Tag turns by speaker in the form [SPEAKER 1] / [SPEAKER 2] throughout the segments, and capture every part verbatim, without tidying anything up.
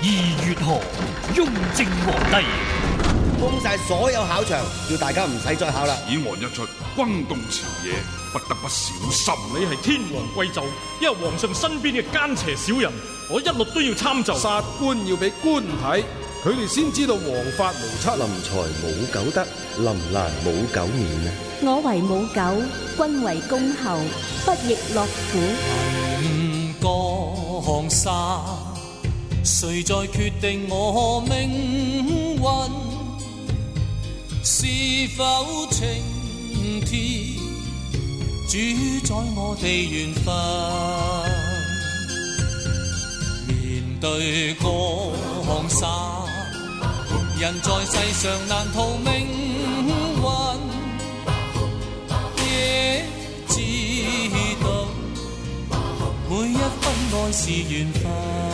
[SPEAKER 1] 二月河，雍正皇帝
[SPEAKER 2] 封晒所有考場，叫大家唔使再考啦。
[SPEAKER 3] 此案一出，轟動朝野，不得不小心。
[SPEAKER 4] 你係天皇貴胄，因為皇上身邊嘅奸邪小人，我一律都要參就。
[SPEAKER 5] 殺官要俾官睇，佢哋先知道王法無測。
[SPEAKER 6] 臨財冇狗得，臨難冇狗免啊！
[SPEAKER 7] 我為母狗，君為公后，不亦樂乎？
[SPEAKER 8] 江山，誰在決定我命運？是否青天主宰我哋緣分？面對江山，人在世上難逃命運，亦知道每一分愛是緣分。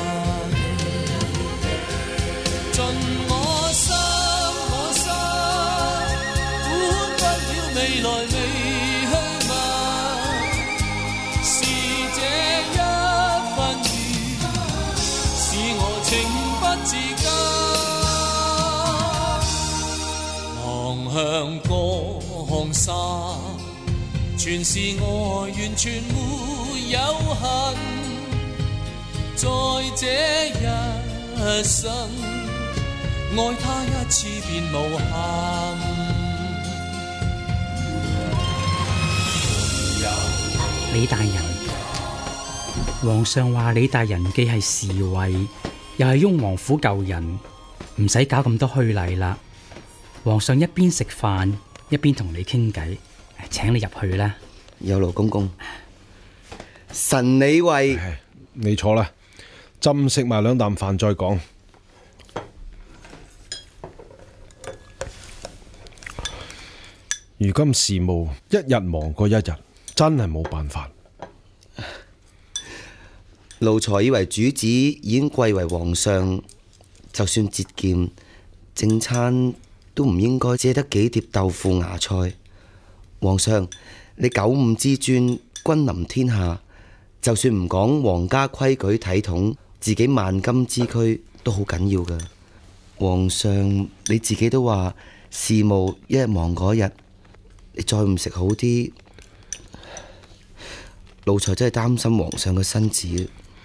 [SPEAKER 8] 盡我心我心，管不了未來未去問，是這一份緣，使我情不自禁。望向江山，全是愛，完全沒有恨，在這一生愛他一次便無憾。
[SPEAKER 9] 李大人，皇上話李大人既係侍衛，又係雍王府舊人，唔使搞咁多虛禮啦。皇上一邊食飯一邊同你傾偈，請你入去啦。
[SPEAKER 2] 有勞公公，臣李為，
[SPEAKER 5] 你坐啦，朕食埋兩啖飯再講。如今事務一日忙過一日，真係冇辦法。
[SPEAKER 2] 奴才以為主子已經貴為皇上，就算節儉，正餐都唔應該借得幾碟豆腐芽菜。皇上，你九五之尊，君臨天下，就算唔講皇家規矩體統，自己萬金之軀都好緊要噶。皇上你自己都話事務一日忙過一日，你再唔食好啲，奴才真係擔心皇上嘅身子。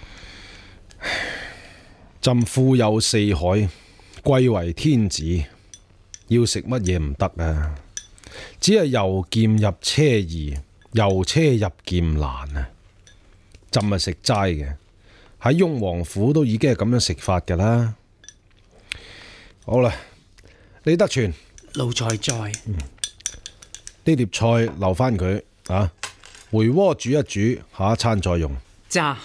[SPEAKER 5] 朕富有四海，貴為天子，要食乜嘢唔得啊？只係由儉入奢易，由奢入儉難啊！朕係食齋嘅，喺雍王府都已經係咁樣食法噶啦。好啦，李德全，
[SPEAKER 9] 奴才在。
[SPEAKER 5] 嗯，呢碟菜留翻佢啊，回鍋煮一煮，下一餐再用。
[SPEAKER 9] 喳，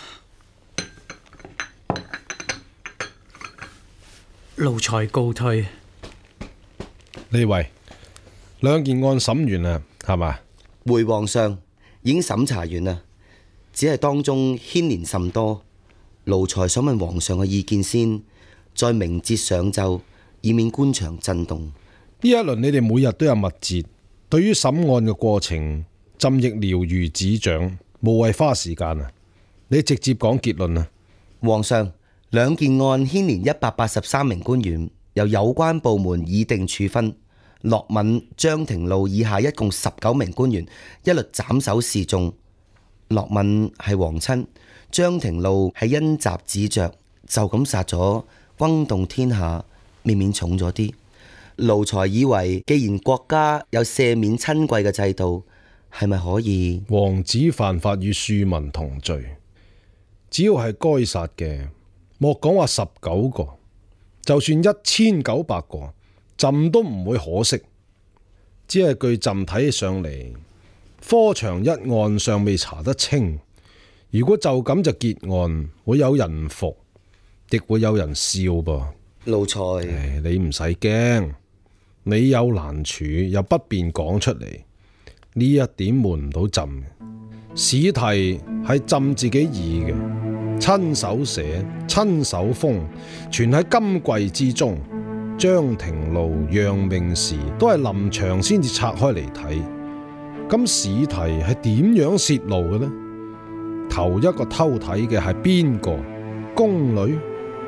[SPEAKER 9] 奴才告退。
[SPEAKER 5] 李維，兩件案審完啦，係嘛？
[SPEAKER 2] 回皇上，已經審查完啦，只係當中牽連甚多，奴才想問皇上嘅意見先，再明節上奏，以免官場震動。
[SPEAKER 5] 呢一輪你哋每日都有密節，對於審案嘅過程，朕亦了如指掌，無謂花時間啊！你直接講結論啊！
[SPEAKER 2] 皇上，兩件案牽連一百八十三名官員，由有關部門擬定處分。樂敏、張廷路以下一共十九名官員，一律斬首示眾。樂敏係皇親，張廷路係因襲子爵，就咁殺咗，轟動天下，未免重咗啲。奴才以為，既然國家有赦免親貴嘅制度，係咪可以？
[SPEAKER 5] 王子犯法與庶民同罪，只要係該殺嘅，莫講話十九個，就算一千九百個，朕都唔會可惜。只係據朕睇起上嚟，科場一案尚未查得清，如果就咁就結案，會有人服，亦會有人笑噃。
[SPEAKER 2] 奴才，
[SPEAKER 5] 你唔使驚，你有難處又不便講出嚟，呢一點瞞唔到朕。試題係朕自己擬嘅，親手寫，親手封，存喺金櫃之中。張廷路、楊明時都係臨場先至拆開嚟睇。咁試題係點樣泄露嘅呢？頭一個偷睇嘅係邊個？宮女、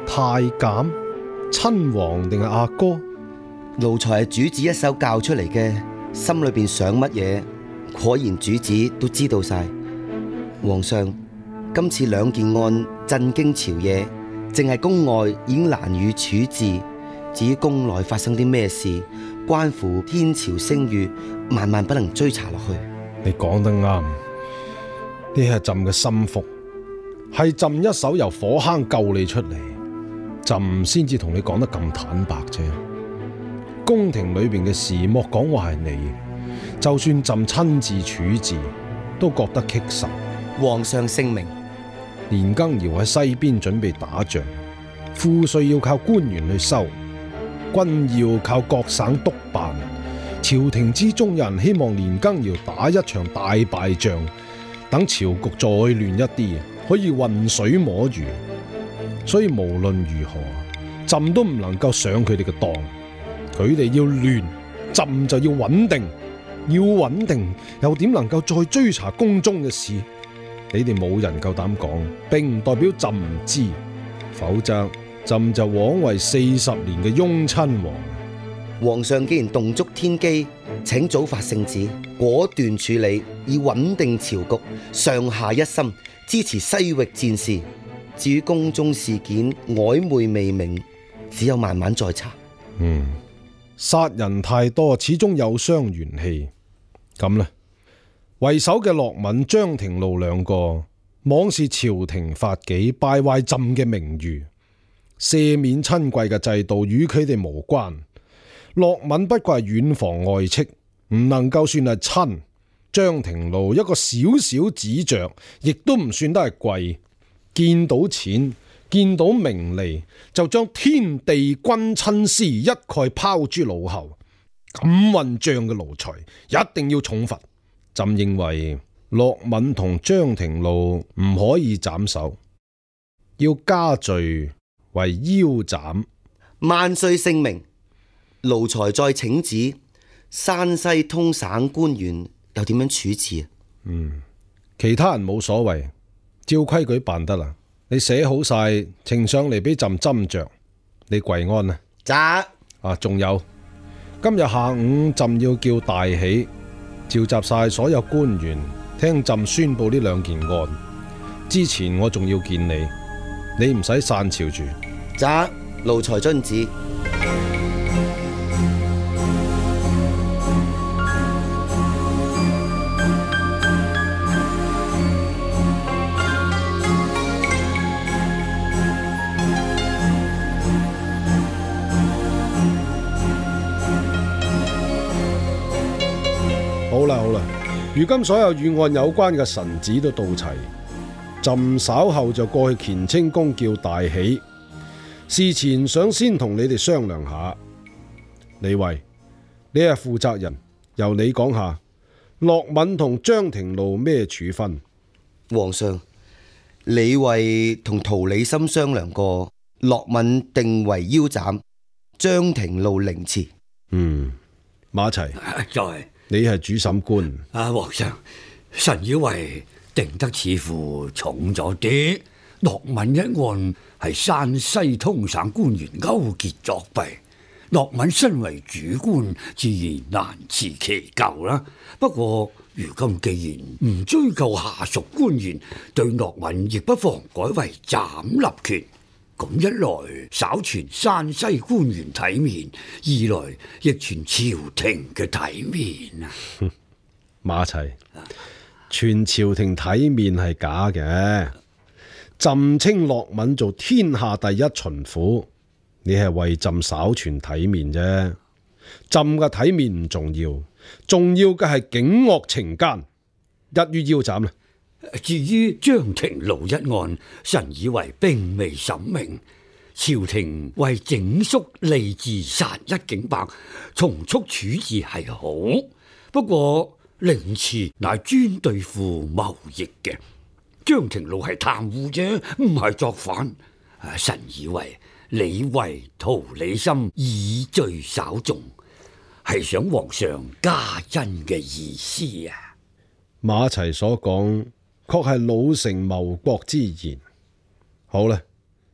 [SPEAKER 5] 太監、親王定係阿哥？
[SPEAKER 2] 奴才係主子一手教出嚟嘅，心裏邊想乜嘢，果然主子都知道晒。皇上，今次兩件案震驚朝野，淨係宮外已經難以處置，至於宮內發生啲咩事，關乎天朝聲譽，萬萬不能追查落去。
[SPEAKER 5] 你講得啱，呢係朕嘅心腹，係朕一手由火坑救你出嚟，朕先至同你講得咁坦白啫。宮廷裏邊嘅事，莫講話係你，就算朕親自處置，都覺得棘手。
[SPEAKER 2] 皇上聖明。
[SPEAKER 5] 年羹堯喺西邊準備打仗，賦稅要靠官員去收，軍要靠各省督辦。朝廷之中有人希望年羹堯打一場大敗仗，等朝局再亂一啲，可以渾水摸魚。所以無論如何，朕都唔能夠上佢哋嘅當。佢哋要亂，朕就要穩定。要穩定，又點能夠再追查宮中嘅事？你哋冇人夠膽講，並唔代表朕唔知，否則朕就枉為四十年嘅雍親王。
[SPEAKER 2] 皇上既然動足天機，請早發聖旨，果斷處理，以穩定朝局，上下一心，支持西域戰事。至於宮中事件曖昧未明，只有慢慢再查。
[SPEAKER 5] 嗯，殺人太多，始終有傷元氣。咁呢，為首嘅樂敏、張廷路兩個妄視朝廷法紀，敗壞朕嘅名譽，赦免親貴嘅制度與佢哋無關。樂敏不過係遠房外戚，唔能夠算係親。張廷路一個小小子爵，亦都唔算得係貴。見到錢，見到名利，就將天地君親師一概拋諸腦後。咁混賬嘅奴才，一定要重罰。朕認為樂敏同張廷路唔可以斬首，要加罪為腰斬。
[SPEAKER 2] 萬歲聖明。奴才再請旨，山西通省官員又點樣處置啊？
[SPEAKER 5] 嗯，其他人冇所謂，照規矩辦得啦。你寫好晒，呈上嚟俾朕斟酌。你跪安啊！
[SPEAKER 2] 咋？
[SPEAKER 5] 啊，仲有，今日下午朕要叫大喜，召集晒所有官員，聽朕宣布呢兩件案。之前我仲要見你，你唔使散朝住。
[SPEAKER 2] 咋？奴才遵旨。
[SPEAKER 5] 好啦好啦，如今所有與案有關嘅臣子都到齊，朕稍後就過去乾清宮叫大喜。事前想先同你哋商量下。李衛，你係負責人，由你講下樂敏同張廷路咩處分？
[SPEAKER 2] 皇上，李衛同陶李森商量過，樂敏定為腰斬，張廷路凌遲。
[SPEAKER 5] 嗯，馬齊，
[SPEAKER 10] 在
[SPEAKER 5] 你係主審官。
[SPEAKER 10] 啊，皇上，臣以為定得似乎重咗啲。樂敏一案係山西通省官員勾結作弊，樂敏身為主官，自然難辭其咎啦。不過如今既然唔追究下屬官員，對樂敏亦不妨改為斬立權。咁一來稍傳山西官員體面，二來亦傳朝廷嘅體面啊！
[SPEAKER 5] 馬齊，傳朝廷體面係假嘅。朕稱樂敏做天下第一巡撫，你係為朕稍傳體面啫。朕嘅體面唔重要，重要嘅係警惡懲奸，一於腰斬啦。
[SPEAKER 10] 至於張廷路一案，臣以為並未審明，朝廷為整肅吏治，殺一儆百，從速處置係好。不過凌遲乃專對付貿易嘅，張廷路係貪污啫，唔係作反。臣以為李衛、陶李森以罪稍重，係想皇上加恩嘅意思啊。
[SPEAKER 5] 馬齊所講確係老成謀國之言。好啦，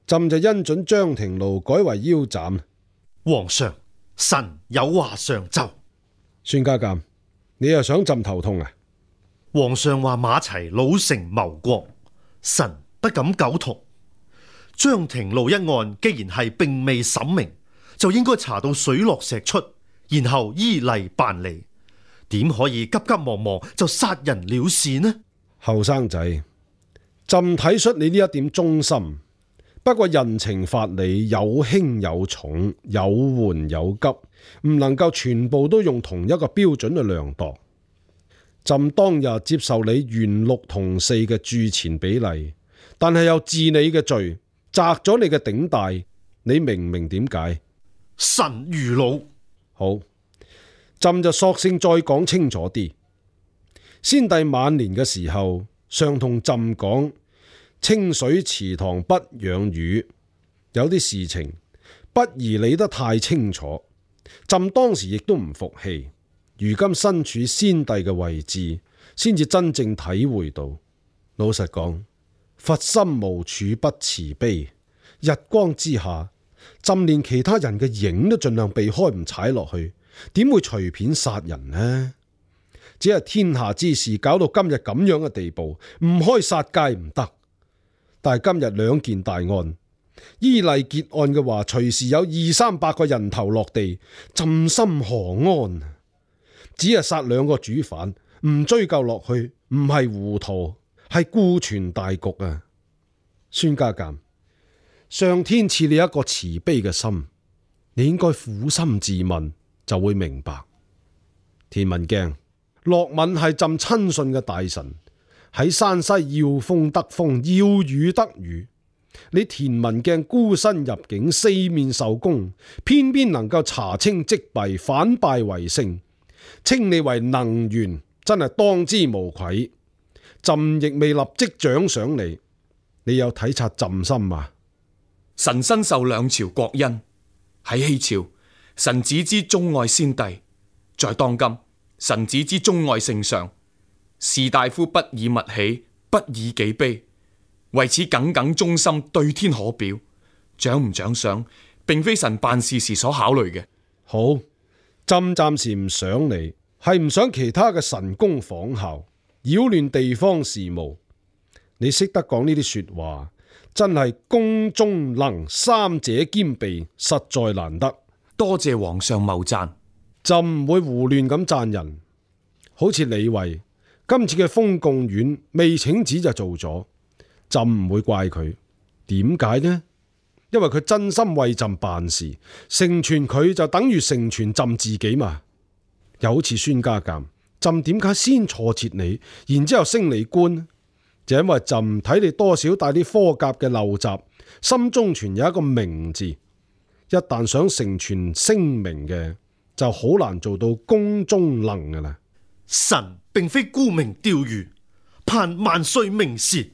[SPEAKER 5] 朕就恩准張廷祿改為腰斬。
[SPEAKER 11] 皇上，臣有話上奏。
[SPEAKER 5] 孫家監，你又想朕頭痛啊？
[SPEAKER 11] 皇上話馬齊老成謀國，臣不敢苟同。張廷祿一案既然係並未審明，就應該查到水落石出，然後依例辦理。點可以急急忙忙就殺人了事呢？
[SPEAKER 5] 後生仔，朕睇出你呢一點忠心，不過人情法理有輕有重，有緩有急，唔能夠全部都用同一個標準去量度。朕當日接受你原六同四嘅鑄錢比例，但係又治你嘅罪，摘咗你嘅頂戴，你明唔明點解？
[SPEAKER 11] 臣愚魯。
[SPEAKER 5] 好，朕就索性再講清楚啲。先帝晚年嘅時候，常同朕講清水池塘不養魚，有啲事情不宜理得太清楚。朕當時亦都唔服氣，如今身處先帝嘅位置，先至真正體會到。老實講，佛心無處不慈悲，日光之下，朕連其他人嘅影都盡量避開唔踩落去，點會隨便殺人呢？只係天下之事搞到今日咁樣嘅地步，唔開殺戒唔得。但係今日兩件大案，依例結案嘅話，隨時有二三百個人頭落地，朕心何安？只係殺兩個主犯，唔追究落去，唔係糊塗，係顧全大局啊！孫家監，上天賜你一個慈悲嘅心，你應該苦心自問，就會明白。田文鏡，樂敏係朕親信嘅大臣，喺山西要風得風，要雨得雨。你田文鏡孤身入境，四面受攻，偏偏能夠查清積弊，反敗為勝，稱你為能員，真係當之無愧。朕亦未立即獎賞你，你有體察朕心啊？
[SPEAKER 12] 臣身受兩朝國恩，喺西朝，臣只知鍾愛先帝；在當今，臣只知鍾愛聖上。士大夫不以物喜，不以己悲，為此耿耿忠心，對天可表。獎唔獎賞，並非臣辦事時所考慮嘅。
[SPEAKER 5] 好，朕暫時唔想你，係唔想其他嘅神功仿效，擾亂地方事務。你識得講呢啲說話，真係公忠能三者兼備，實在難得。
[SPEAKER 12] 多謝皇上謬讚。
[SPEAKER 5] 朕唔會胡亂咁讚人。好似李衛今次嘅豐貢院未請旨就做咗，朕唔會怪佢。點解呢？因為佢真心為朕辦事，成全佢就等於成全朕自己嘛。又好似孫家監，朕點解先錯切你，然之後升你官？就因為朕睇你多少帶啲科甲嘅陋習，心中存有一個明字，一旦想成全聲明嘅，就好難做到公忠能噶啦。
[SPEAKER 11] 臣並非沽名釣譽，盼萬歲明示。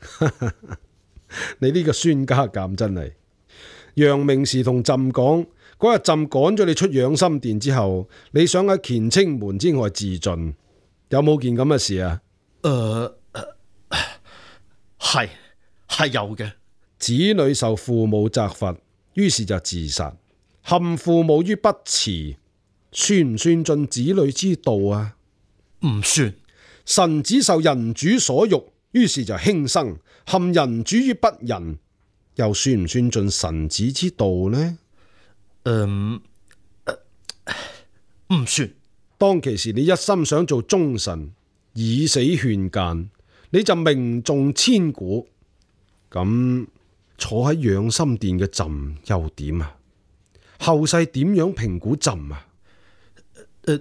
[SPEAKER 5] 你呢個孫家監真係，楊明時同朕講，嗰日朕趕咗你出養心殿之後，你想喺乾清門之外自盡，有冇件咁嘅事啊？
[SPEAKER 11] 誒、呃，係係有嘅。
[SPEAKER 5] 子女受父母責罰，於是就自殺，陷父母於不辭，算唔算盡子女之道啊？
[SPEAKER 11] 唔算。
[SPEAKER 5] 臣子受人主所欲，於是就輕生，陷人主於不仁，又算唔算盡臣子之道呢？
[SPEAKER 11] 嗯，唔、呃、算。
[SPEAKER 5] 當其時你一心想做忠臣，以死勸諫，你就命中千古。咁坐喺養心殿嘅朕又點啊？後世點樣評估朕啊？
[SPEAKER 11] 呃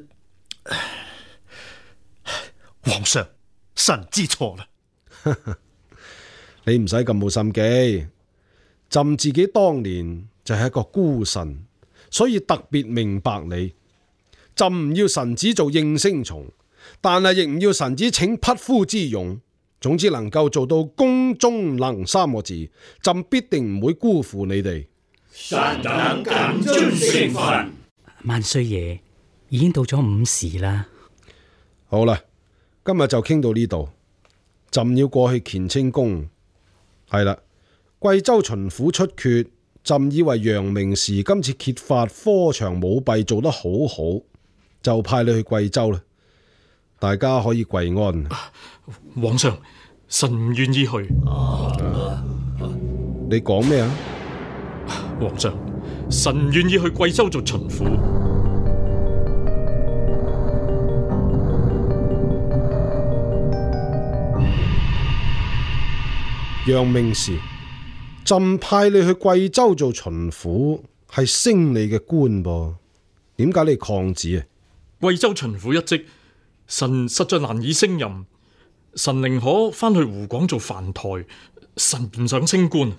[SPEAKER 11] 皇上，臣知錯啦。
[SPEAKER 5] 你唔使咁冇心機，朕自己當年就係一個孤臣，所以特別明白你。朕唔要臣子做應聲蟲，但係亦唔要臣子請匹夫之勇。總之能夠做到公忠能三個字，朕必定唔會辜負你哋。
[SPEAKER 13] 臣等謹遵聖訓。
[SPEAKER 9] 萬歲爺，已經到咗午時啦。
[SPEAKER 5] 好啦。今日就傾到呢度，朕要過去乾清宮。係啦， 貴州巡撫出缺，朕以為楊明時今次揭發科場舞弊做得好好，就派你去貴州啦。大家可以跪安。
[SPEAKER 4] 皇上，臣唔願意去。
[SPEAKER 5] 你講咩啊？
[SPEAKER 4] 皇上，臣唔願意去貴州做巡撫。
[SPEAKER 5] 楊明時，朕派你去貴州做巡撫，係升你嘅官噃，點解你抗旨啊？
[SPEAKER 4] 貴州巡撫一職，臣實在難以勝任，臣寧可翻去湖廣做飯台，臣唔想升官。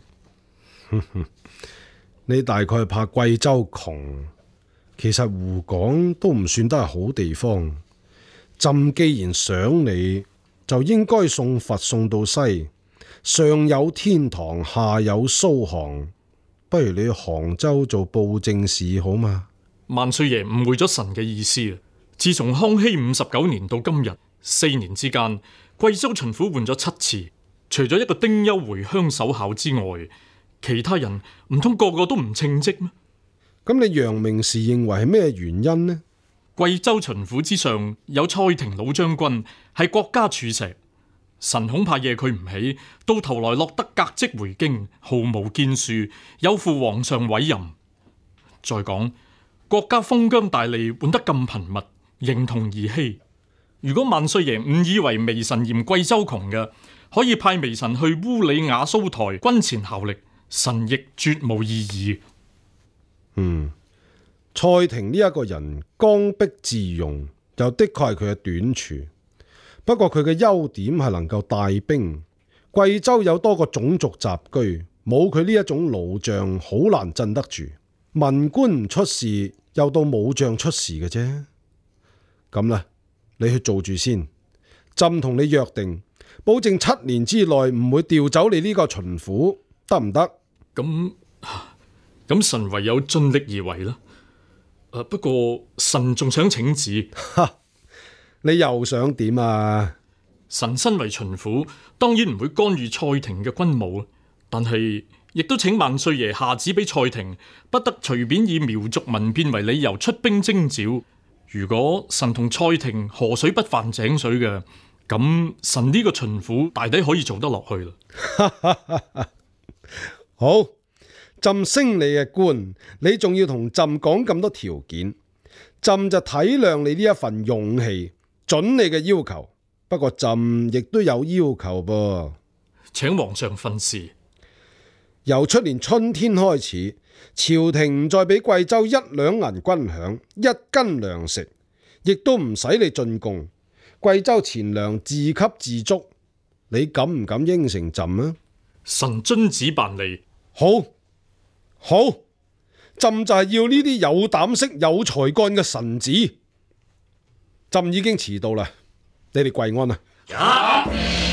[SPEAKER 5] 你大概係怕貴州窮，其實湖廣都唔算得係好地方。朕既然想你，就應該送佛送到西，上有天堂，下有蘇杭，不如你去杭州做布政使好嘛？
[SPEAKER 4] 萬歲爺誤會咗臣嘅意思。自從康熙五十九年到今日四年之間，貴州巡撫換咗七次，除咗一個丁憂回鄉守孝之外，其他人唔通個個都唔稱職咩？
[SPEAKER 5] 咁你楊明時認為係咩原因呢？
[SPEAKER 4] 貴州巡撫之上有蔡廷老將軍，係國家柱石，臣恐怕惹佢唔起，到頭來落得革職回京，毫無建樹，有負皇上委任。再講國家封疆大吏換得咁頻密，形同兒戲。如果萬歲爺誤以為微臣嫌貴州窮嘅，可以派微臣去烏里雅蘇台軍前效力，臣亦絕無異議。
[SPEAKER 5] 嗯，蔡廷呢一個人剛愎自用，又的確係佢嘅短處。不過佢嘅優點係能夠帶兵。貴州有多個種族雜居，冇佢呢一種老將，好難鎮得住。文官唔出事，又到武將出事嘅啫。咁啦，你去做住先。朕同你約定，保證七年之內唔會調走你呢個巡撫，得唔得？
[SPEAKER 4] 咁咁，臣唯有盡力而為啦。誒，不過臣仲想請旨。
[SPEAKER 5] 你又想點啊？
[SPEAKER 4] 臣身為巡撫，當然唔會干預蔡廷嘅軍務，但係亦都請萬歲爺下旨俾蔡廷，不得隨便以苗族民變為理由出兵徵召。如果臣同蔡廷河水不犯井水嘅，咁臣呢個巡撫大抵可以做得落去啦。
[SPEAKER 5] 好，朕升你嘅官，你仲要同朕講咁多條件，朕就體諒你呢一份勇氣，准你嘅要求。不過朕亦都有要求噃，
[SPEAKER 4] 請皇上訓示。
[SPEAKER 5] 由出年春天開始，朝廷唔再俾貴州一兩銀軍餉，一斤糧食，亦都唔使你進貢，貴州錢糧自給自足。你敢唔敢應承朕啊？
[SPEAKER 4] 臣遵旨辦理。
[SPEAKER 5] 好，好，朕就係要呢啲有膽識、有才幹嘅臣子。朕已經遲到啦，你哋跪安啦。
[SPEAKER 13] 呀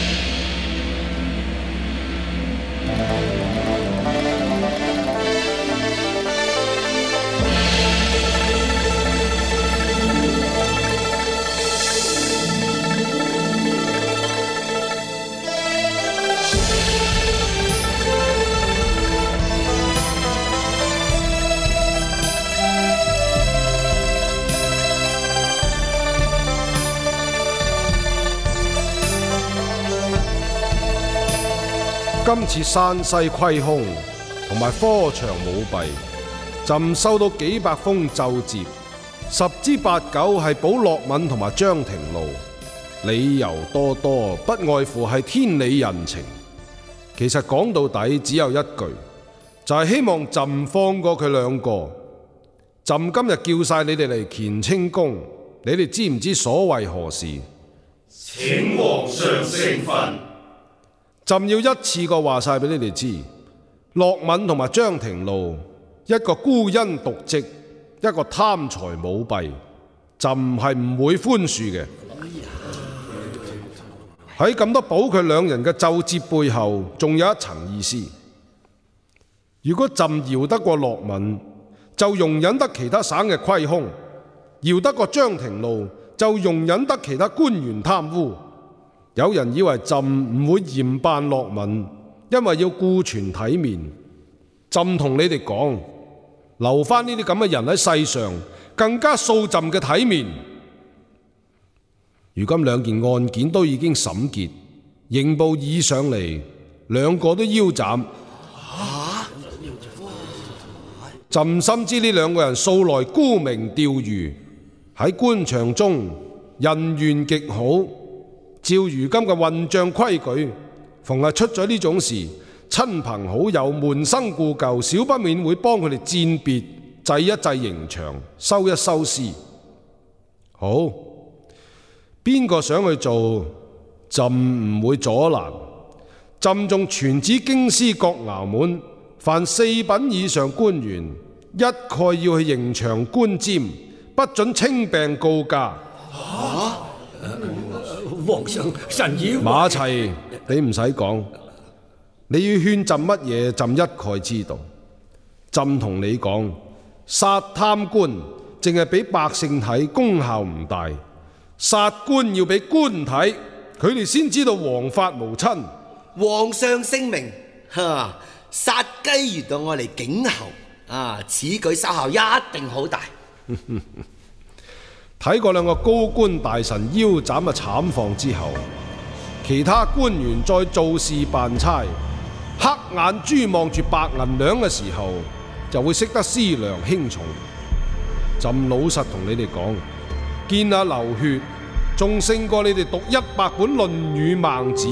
[SPEAKER 5] 今次山西虧空同埋科場舞弊，朕收到幾百封奏摺，十之八九係保樂敏同埋張廷路，理由多多，不外乎係天理人情。其實講到底只有一句，就係希望朕放過佢兩個。朕今日叫晒你哋嚟乾清宮，你哋知唔知所謂何事？
[SPEAKER 13] 請皇上聖訓。
[SPEAKER 5] 朕要一次過話晒俾你哋知，樂敏同埋張廷路，一個孤恩瀆職，一個貪財舞弊，朕係唔會寬恕嘅。喺咁多保佢兩人嘅奏摺背後，仲有一層意思。如果朕饒得過樂敏，就容忍得其他省嘅虧空；饒得過張廷路，就容忍得其他官員貪污。有人以為朕唔會嚴辦樂敏， 因為要顧全體面。朕同你哋講，留翻呢啲咁嘅人喺世上，更加掃朕嘅體面。如今兩件案件都已經審結，刑部議上嚟，兩個都腰斬。朕深知呢兩個人素來沽名釣譽，喺官場中人緣極好。照如今嘅混帳規矩，逢係出咗呢種事，親朋好友、門生故舊，少不免會幫佢哋餞別，祭一祭刑場，收一收屍。好，邊個想去做，朕唔會阻攔。朕仲傳旨京師各衙門，凡四品以上官員，一概要去刑場觀瞻，不准稱病告假。
[SPEAKER 10] 啊皇上，臣以為
[SPEAKER 5] 馬齊，你唔使講，你要勸朕乜嘢，朕一概知道。朕同你講，殺貪官淨係俾百姓睇，功效唔大；殺官要俾官睇，佢哋先知道王法無親。
[SPEAKER 2] 皇上聖明，哈！殺雞原來我嚟儆侯啊！此舉收效一定好大。
[SPEAKER 5] 睇過兩個高官大臣腰斬嘅慘況之後，其他官員再做事辦差，黑眼珠望住白銀兩嘅時候，就會識得思量輕重。朕老實同你哋講，見下流血，仲勝過你哋讀一百本《論語》《孟子》。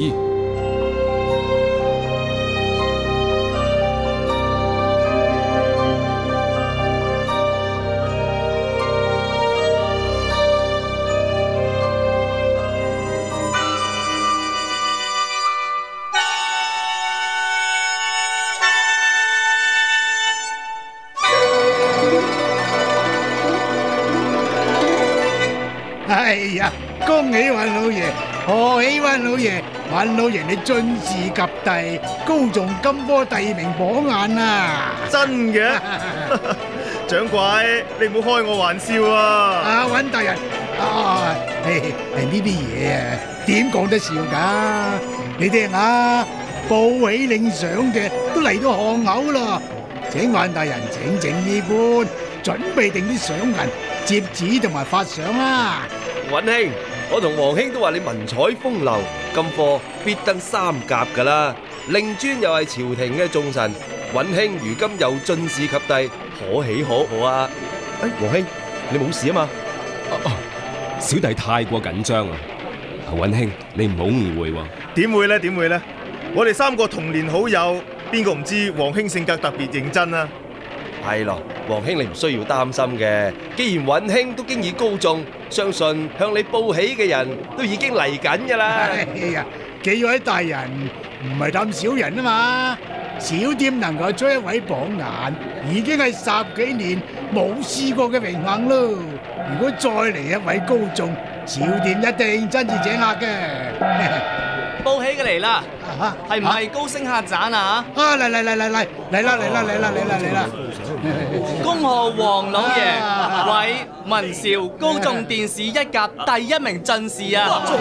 [SPEAKER 14] 哎呀，恭喜尹老爺，賀喜尹老爺，尹老爺你進士及第，高中金科第二名榜眼啊！
[SPEAKER 11] 真嘅？掌櫃，你唔好開我玩笑啊！
[SPEAKER 14] 啊，尹大人，啊，係係呢啲嘢啊，點講得笑㗎？你聽下，報喜領賞嘅都嚟到巷口啦，請尹大人請請呢官，準備定啲賞銀、接旨同埋發賞啦。
[SPEAKER 6] 尹兄，我同黃兄都話你文采風流，金科必登三甲噶啦。令尊又係朝廷嘅重臣，尹兄如今又進士及第，可喜可賀啊！誒，黃兄，你冇事啊嘛？
[SPEAKER 15] 哦，小弟太過緊張啊！尹兄，你唔好誤會喎。
[SPEAKER 11] 點會呢？點會呢？我哋三個同年好友，邊個唔知黃兄性格特別認真啊？
[SPEAKER 6] 係咯，黃兄你唔需要擔心嘅。既然尹兄都經已高中，相信向你報喜嘅人都已經嚟緊噶啦。
[SPEAKER 14] 哎呀，幾位大人唔係咁少人啊嘛，小店能夠出一位榜眼，已經係十幾年冇試過嘅榮幸咯。如果再嚟一位高中，小店一定真係請客嘅。
[SPEAKER 16] 報喜嘅嚟啦，係唔係高升客棧啊？
[SPEAKER 14] 啊，嚟嚟嚟嚟嚟嚟啦嚟啦嚟啦嚟啦嚟啦！
[SPEAKER 16] 恭賀黃老爺為文韶高中殿試一甲第一名進士啊！
[SPEAKER 6] 黃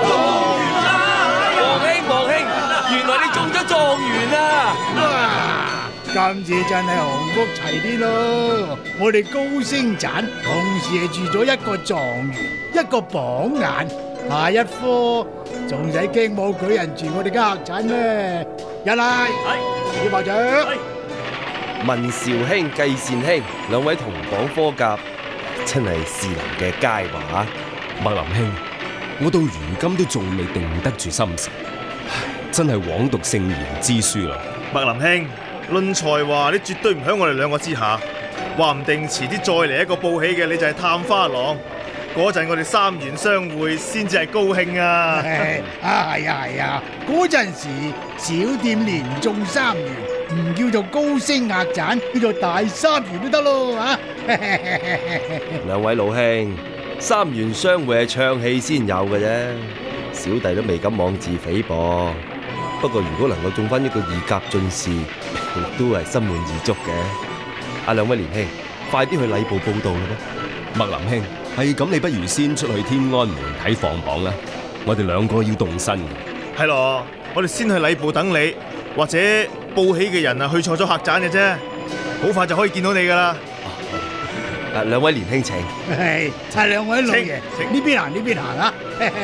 [SPEAKER 6] 兄黃兄，原來你中咗狀元啊！
[SPEAKER 14] 哇！今次真係鴻福齊啲咯！我哋高升棧同時係住咗一個狀元，一個榜眼。下一科仲使驚冇舉人住我哋家客棧咩？一嚟，要校長。
[SPEAKER 6] 文韶兄、計善兄兩位同榜科甲，真係士林嘅佳話。
[SPEAKER 15] 麥林兄，我到如今都仲未定得住心神，真係枉讀聖賢之書啦。
[SPEAKER 11] 麥林兄，論才華你絕對唔響我哋兩個之下，話唔定遲啲再嚟一個報喜嘅，你就係探花郎。嗰陣我哋三元相會先至係高興啊！
[SPEAKER 14] 啊係啊係啊！嗰陣時小店連中三元，唔叫做高升客棧，叫做大三元都得咯啊！
[SPEAKER 6] 兩位老兄，三元相會係唱戲先有嘅啫，小弟都未敢妄自菲薄。不過如果能夠中翻一個二甲進士，亦都係心滿意足嘅。阿兩位年兄，快啲去禮部報到啦！
[SPEAKER 15] 麥林兄。係咁，你不如先出去天安門睇放榜啦。我哋兩個要動身嘅。
[SPEAKER 11] 係咯，我哋先去禮部等你，
[SPEAKER 17] 或者報喜嘅人啊去錯咗客棧嘅啫，好快就可以見到你噶啦。
[SPEAKER 6] 啊，兩位年輕請。
[SPEAKER 14] 係，係兩位老爺，呢邊行呢邊行啊！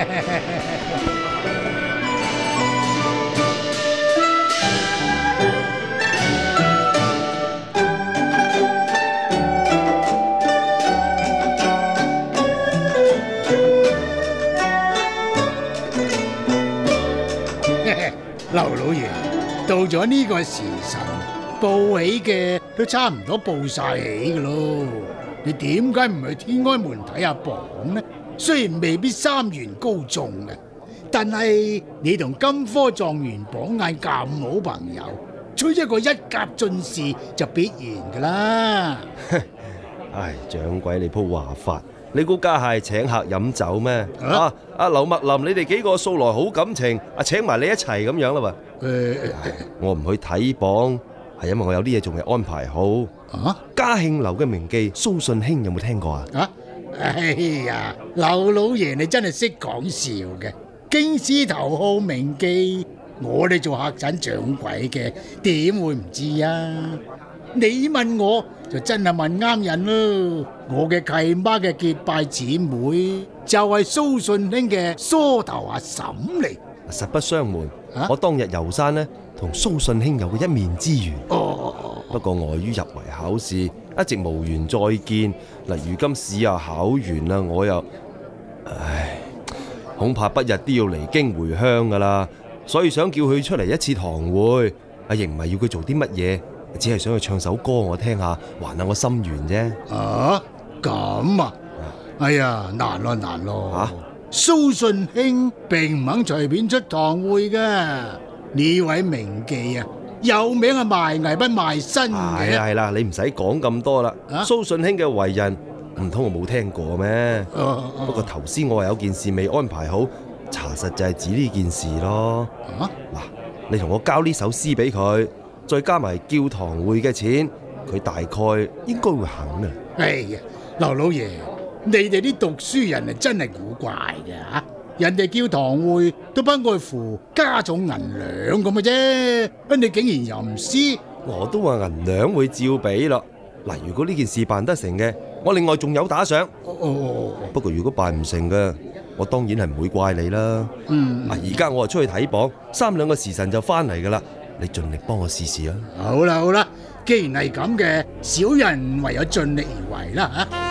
[SPEAKER 14] 劉老爺，到咗呢個時辰，報喜嘅都差唔多報晒喜噶咯。你點解唔去天安門睇下榜呢？雖然未必三元高中嘅，但係你同金科狀元榜眼咁好朋友，吹一個一甲進士就必然噶啦。
[SPEAKER 6] 唉，掌櫃你鋪話法，你估家下係請客飲酒咩？啊，阿劉墨林，你哋幾個素來好感情，啊請埋你一齊咁樣啦喎。誒，我唔去睇榜，係因為我有啲嘢仲未安排好。啊，嘉慶樓嘅名妓蘇信興有冇聽過啊？啊，
[SPEAKER 14] 哎呀，劉老爺你真係識講笑嘅，京師頭號名妓，我哋做客棧掌櫃嘅，點會唔知啊？你問我就真係問啱人咯。我嘅契媽嘅結拜姊妹就係蘇信興嘅梳頭阿嬸嚟。
[SPEAKER 6] 實不相瞞，啊、我當日遊山呢，同蘇信興有過一面之緣。哦，不過礙於入圍考試，一直無緣再見。嗱，如今試又考完啦，我又，唉，恐怕不日都要離京回鄉噶啦。所以想叫佢出嚟一次堂會，阿亦唔係要佢做啲乜嘢。只係想去唱首歌我聽下，還下我心願啫。
[SPEAKER 14] 啊，咁啊，哎呀，難咯難咯。啊，蘇信興並唔肯隨便出堂會噶。呢位名妓啊，有名係賣藝不賣身嘅。
[SPEAKER 6] 係啦係啦，你唔使講咁多啦。啊、蘇信興嘅為人，唔通我冇聽過咩？啊啊、不過頭先我話有件事未安排好，查實就係指呢件事咯。嗱、啊，你同我交呢首詩俾佢。再加埋叫堂會嘅錢，佢大概應該會肯啊！
[SPEAKER 14] 哎呀，劉老爺，你哋啲讀書人啊，真係古怪嘅吓！人哋叫堂會都不外乎加重銀兩咁嘅啫，乜你竟然又唔知？
[SPEAKER 6] 我都話銀兩會照俾咯。嗱，如果呢件事辦得成嘅，我另外仲有打賞。哦哦，不過如果辦唔成嘅，我當然係唔會怪你啦。嗯，啊，而家我啊出去睇榜，三兩個時辰就翻嚟噶啦。你盡力幫我試試啦！
[SPEAKER 14] 好啦好啦，既然係咁嘅，小人唯有盡力而為啦吓。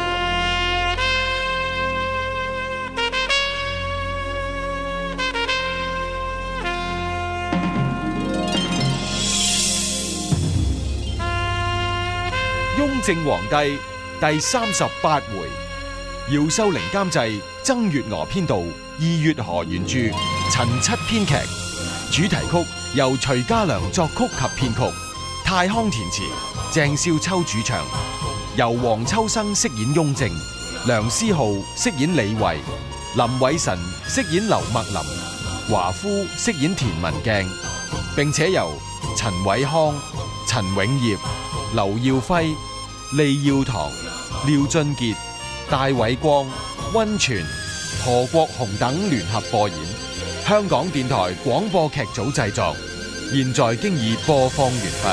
[SPEAKER 18] 雍正皇帝第三十八回，姚秀玲監製，曾月娥編導，二月河原著，陳七編劇，主題曲由徐家良作曲及編曲，泰康填詞，鄭少秋主唱，由黃秋生飾演雍正，梁思浩飾演李維，林偉臣飾演劉墨林，華夫飾演田文鏡，並且由陳偉康、陳永業、劉耀輝、利耀堂、廖俊傑、戴偉光、溫泉、何國雄等聯合播演。香港電台廣播劇組製作，現在經已播放完畢。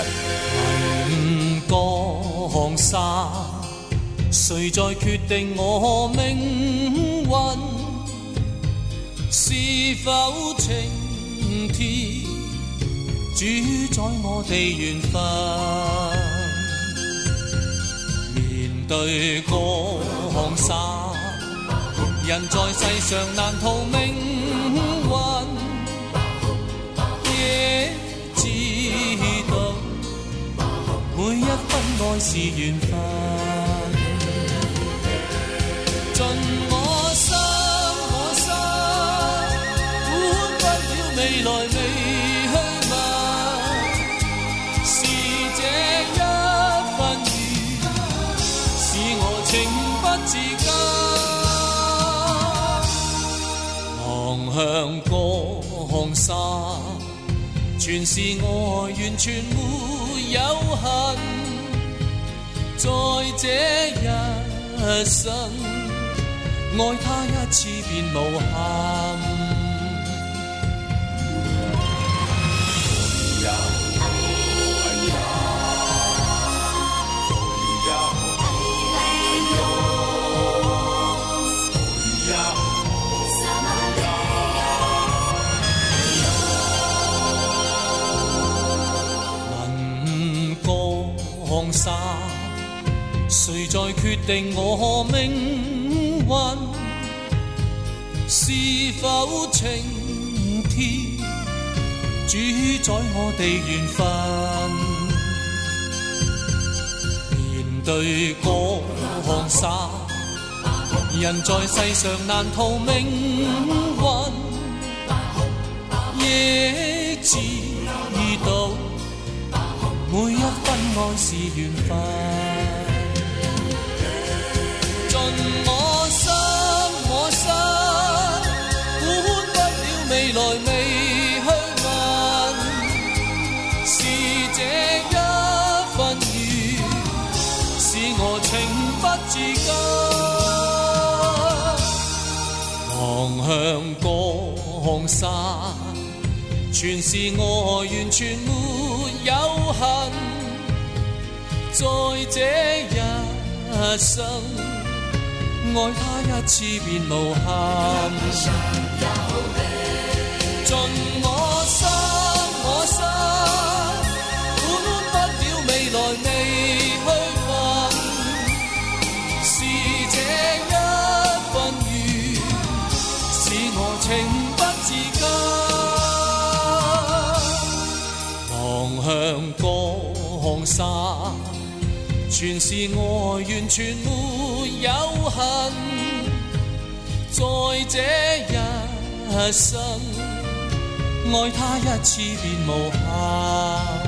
[SPEAKER 8] 江山，誰在決定我命運？是否青天主宰我哋緣分？面對江山，人在世上難逃命運，也知道每一分愛是緣分。盡我心我心，管不了未來未去問，是這一份緣，使我情不自禁。望向江山，全是愛，完全沒有恨。在這一生，愛他一次便無憾。 沙，誰在決定我命運？是否青天主宰我哋緣分？面對嗰項沙，人在世上難逃命運，亦知道每一分愛是緣分。盡我心我心，管不了未來未去問，是這一份緣，使我情不自禁。望向江山，全是愛，完全沒有恨，在這一生愛他一次便無憾。盡我心我心，管不了未來未去問，是這一份緣，使我情不自禁。望向江山，全是愛，完全沒有恨，在這一生愛他一次便無憾。